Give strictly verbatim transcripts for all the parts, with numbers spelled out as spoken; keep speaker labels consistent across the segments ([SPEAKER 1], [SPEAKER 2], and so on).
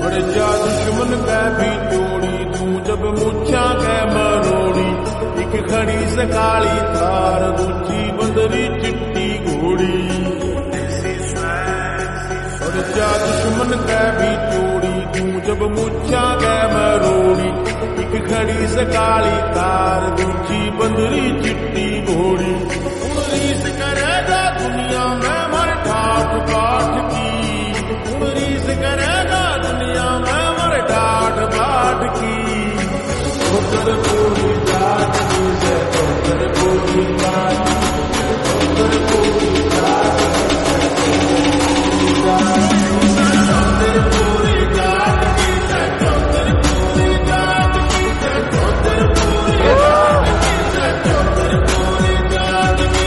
[SPEAKER 1] सड़ जा दुश्मन कै भी जोड़ी तू जब मुछा कै मरोड़ी एक खड़ी सकाली थार दूजी बंदरी चिट्टी घोड़ी सड़ जा दुश्मन कै भी जोड़ी तू जब मुछा कै मरोड़ी एक खड़ी सकाली थार दूजी बंदरी चिट्टी घोड़ी रीस करेगा दुनिया में मर ठाठ बाट की रीस करेगा दुनिया में मर ठाठ बाट की ठोकर पूरी जात की से ठोकर पूरी जात ठोकर पूरी जात पूरी जात पूरी जात की से ठोकर पूरी जात की से ठोकर पूरी जात की से ठोकर पूरी जात की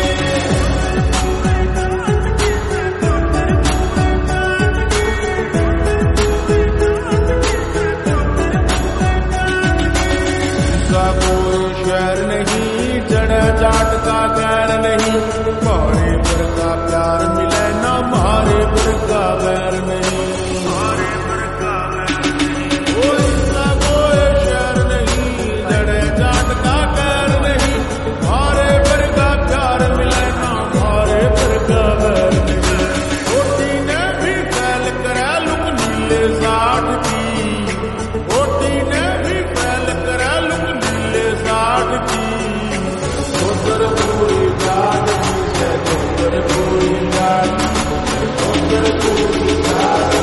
[SPEAKER 1] शहर नहीं जड़ जाट का गैर नहीं मारे पर का प्यार मिले ना मारे पर का वैर नहीं मारे पर का वैर नहीं इसका कोई शहर नहीं जड़ जाट का गैर नहीं मारे पर का प्यार मिले ना मारे पर का वैर नहीं रोटी ने भी फैल करा लुक नीले साठ की रोटी ने भी फैल करा लुक नीले साठ की ठोकर पूरी जात की से ठोकर पूरी जात ठोकर पूरी जात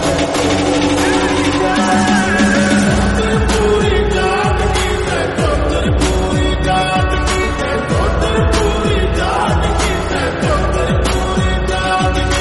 [SPEAKER 1] ठोकर पूरी जात की से ठोकर पूरी जात की से ठोकर पूरी जात की से ठोकर पूरी जात की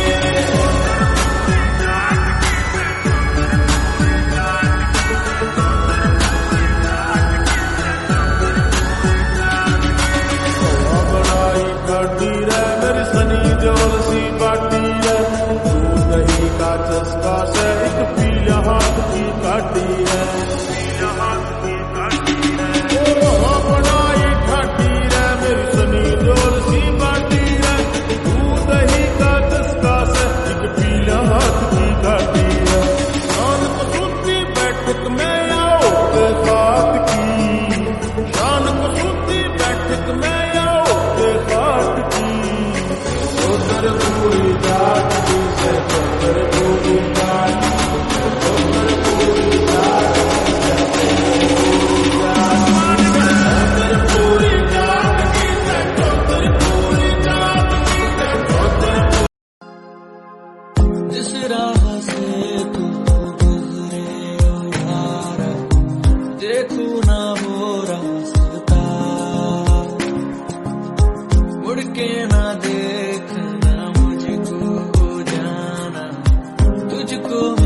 [SPEAKER 1] बाटी रे मेरी सनी जोल सी बाटी है दूध दही का चस्का से एक पीला हाथ की काटी है पीला हाथ की काटी है ओ बनाई ठाटी रे मेरी सनी जोल सी बाटी है दूध दही का चस्का से एक पीला हाथ की काटी है शान कसूती बैठक में आओ के खात की शान कसूती बैठक में आओ के खात की ठोकर पूरी जात की से ठोकर पूरी जात ठोकर पूरी जात ठोकर पूरी जात की से ठोकर पूरी जात की से ठोकर
[SPEAKER 2] जिस राह से तू गुजरे ओ यारा देखू ना वो रास्ता मुड़ के ना देखना मुझको जाना तुझको